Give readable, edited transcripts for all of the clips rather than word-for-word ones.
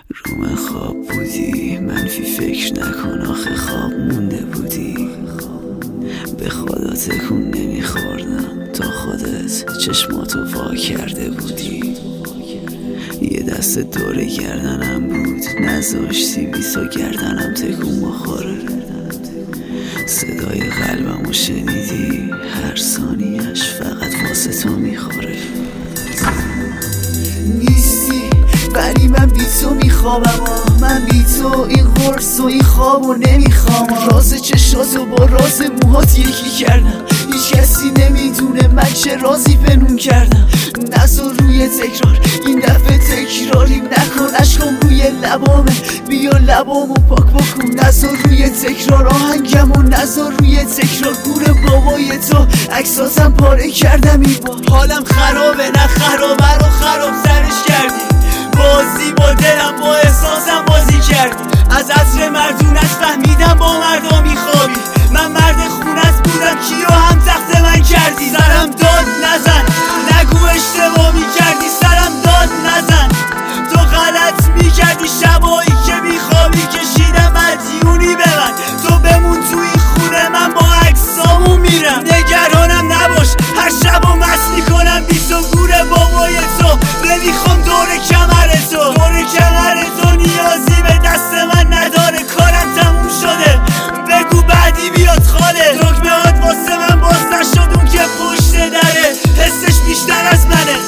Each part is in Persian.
روم خواب بودی، منفی فکر نکن آخه خواب مونده بودی. به خدا تکون نمیخوردم تا خودت چشماتو وا کرده بودی. یه دست دور گردنم بود، نذاشتی بیسا گردنم تکون بخوره. صدای قلبمو شنیدی، هر ثانیش فقط واسه تو میخوره. نیستی ولی من بی تو میخوابم، من بی تو این قرص و این خوابو نمیخوام. راز چشاتو با راز موهات یکی کردم، هیچ کسی نمیدونه من چه رازی پنهون کردم. نذار روی تکرار این دفعه تکراریم نکن، اشکام روی لبامه بیا لبامو پاک بکن. نذار روی تکرار آهنگمو، نذار روی تکرار گور بابای تو عکساتم پاره کردم. این بار حالم خرابه، نه خرابه رو خراب سرش کردی. بازی با دلم با احساسم بازی کردی. از عصر مردونت فهمیدم با مردا میخوابی. من مرد خونت بودم کیو هم تخت من کردی. سرم داد نزن، نگو اشتباه میکردی. سرم داد نزن، تو غلط میکردی. شبایی که میخوابی کشیدم مدیونی به من. تو بمون تو این خونه من با عکسامو میرم. نگرانم نباش هر شبو مست میکنم بی تو گور بابای تو. نمیخوام دور کمر تو، دور کمر تو نیازی به دست من نداره. کارم تموم شده بگو بعدی بیاد خاله. دکمه هات واسه من باز نشد، اون که پشت دره حسش بیشتر از منه.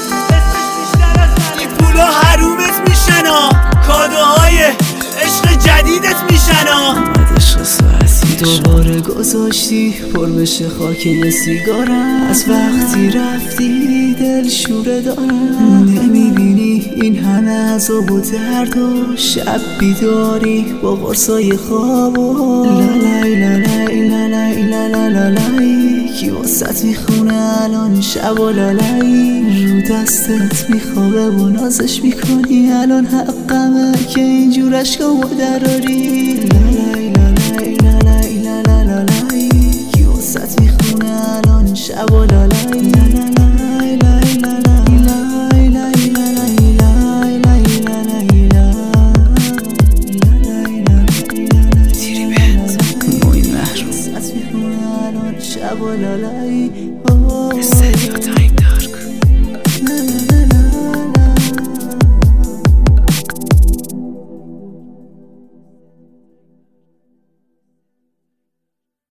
این پولا حرومت میشنا، کادوهای عشق جدیدت میشنا. عشق ساعتی دوباره گذاشتی پر بشه خاک یه سیگارم. از وقتی رفتی دل شوره دارم. نمیبینی این همه عذاب و درد و شب بیداری با قرصای خواب و لالای لالای لالای لالای لالای. کی واسط میخونه الان شب و لالای. رو دستت میخوابه و نازش میکنی، الان حقمه که اینجور عشقامو دراری. لالای لالای لالای لالای لالای. کی واسط میخونه الان شب و لالای. لالای لالای لالای لالای لالای لالای لالای لالای. تیری بهت موین محروم واسط میخونه الان شب و لالای. استدیو تایم دار.